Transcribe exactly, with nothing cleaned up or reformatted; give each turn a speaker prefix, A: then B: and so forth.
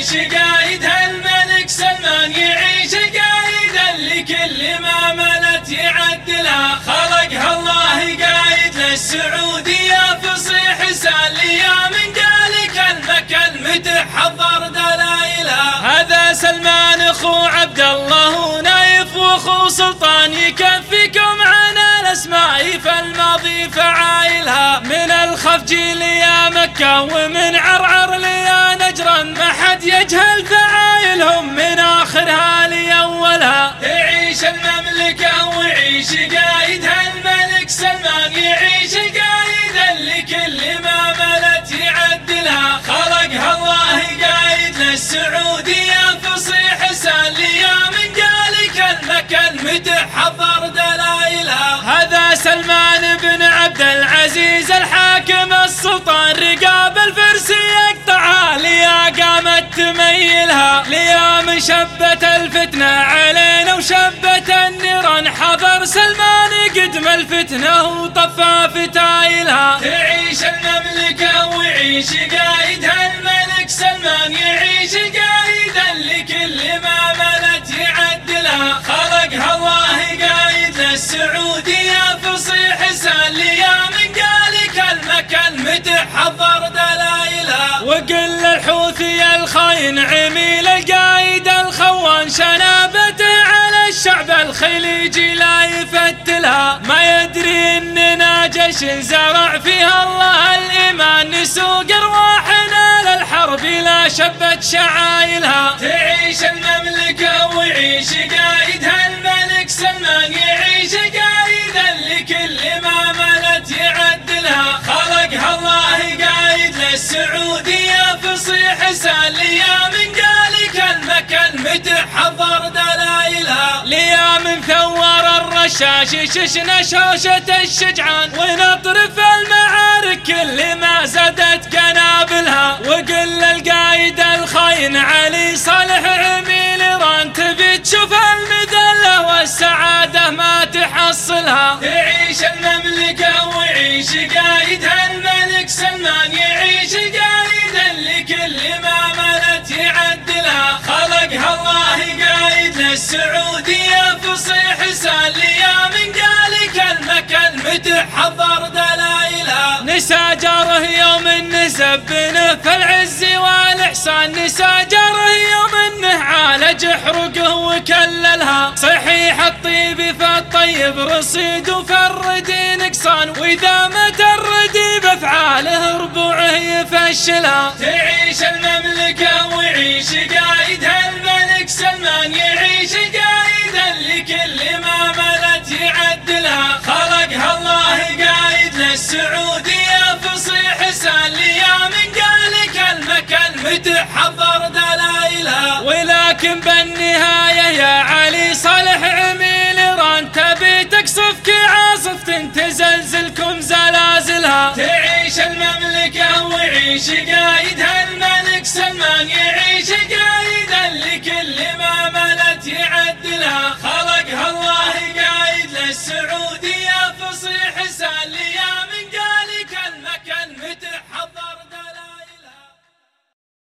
A: تعيش قايدها الملك سلمان، يعيش قايدا لكل ما ملت يعدلها. خلقها الله قايد للسعودية فصيح سالية، من قال كلمة كلمته حضر دلايلها. هذا سلمان اخو عبد الله نايف واخو سلطان، يكفيكم عن الاسماء فالماضي فعايلها. من الخفجي ليا مكة ومن عرعر ليا نجران، ما حد يجهل فعايلهم من اخرها لاولها. تعيش المملكة ويعيش قايدها الملك سلمان، يعيش قايدا لكل ما ملت يعدلها. خلقها الله قايد للسعودية فصيح سالية، من قال كلمة كلمته حضر دلايلها. هذا سلمان بن عبد العزيز الحاكم السلطان، رقاب الفرس يقطعها ليا قامت تميلها. ليا من شبت الفتنة علينا وشبت النيران، حضر سلمان قدم الفتنة وطفى فتايلها. تعيش المملكة ويعيش قايدها الملك سلمان، يعيش قايدا لكل ما ملت يعدلها. خلقها الله قايد للسعودية فصيح سالية، من قال كلمة كلمته حضر دلايلها. وقل الحوثي الخاين عميل القايد الخوان، شنابته على الشعب الخليجي لا يفتلها. ما يدري اننا جيش زرع فيها الله الايمان، نسوق ارواحنا للحرب لا شبت شعايلها. تعيش المملكة ويعيش قايدها الملك سلمان، يعيش قايدا لكل ما ملت يعدلها. خلقها الله قايد للسعودية فصيح سالية، من قال كلمة كلمته حضر دلايلها. ليا من ثوار الرشاش ششنا شوشة الشجعان، ونطرف المعارك كل ما زادت قنابلها. وقل القايد الخاين علي صالح عميل ايران، تبي تشوف المذلة والسعادة ما تحصلها. تعيش المملكة ويعيش قايدها الملك سلمان، يعيش قايدا لكل ما ملت يعدلها. خلقها الله قايد للسعودية فصيح سالية، من قال كلمة كلمته حضر دلايلها. نسى جاره يوم انه سبنه في العز والاحسان، نسى جاره يوم انه عالج حرقه وكللها. صحيح الطيب فالطيب رصيد وفردي نقصان، واذا ما تردي بافعاله ربوعه يفشلها. تعيش المملكة ويعيش قايدها الملك سلمان، يعيش قايدا لكل ما ملت يعدلها. خلقها الله قايد للسعودية فصيح سالية، من قال كلمة كلمته حضر دلايلها. ولكن بالنهاية يا علي صالح عميل ايران، تبي تقصف كعاصف تزلزلكم زلازلها. تعيش المملكة ويعيش قايدها الملك سلمان، يعيش قايدها